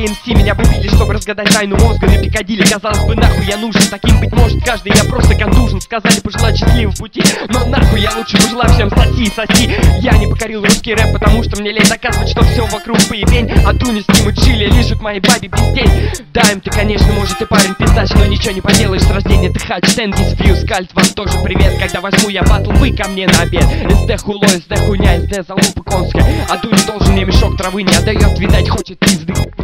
Многие МС меня выбили, чтобы разгадать тайну мозга на Пикадилли. Казалось бы, нахуй я нужен, таким быть может каждый. Я просто контужен, сказали пожелать счастливого пути. Но нахуй я лучше пожелаю всем соси. Я не покорил русский рэп, потому что мне лень доказывать, что все вокруг поебень. А Тунис, Тим и Чили лежит моей бабе пиздень. Да, им ты, конечно, может и парень пиздач, но ничего не поделаешь, с рождения ты хач. Тенгиз, Фьюз, Кальт, вам тоже привет. Когда возьму я батл, вы ко мне на обед. СД хуло, СД хуйня, СД залупы конская. А Дуня должен мне мешок травы не отдает, видать хочет пизды.